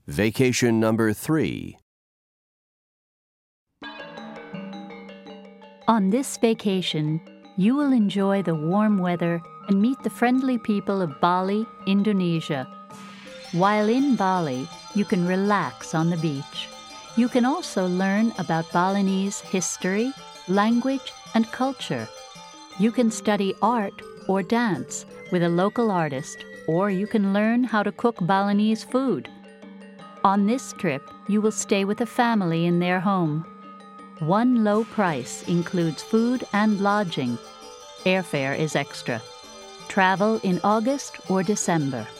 Vacation number 3. On this vacation, you will enjoy the warm weather and meet the friendly people of Bali, Indonesia. While in Bali, you can relax on the beach. You can also learn about Balinese history, language, and culture. You can study art or dance with a local artist, or you can learn how to cook Balinese food. On this trip, you will stay with a family in their home. One low price includes food and lodging. Airfare is extra. Travel in August or December.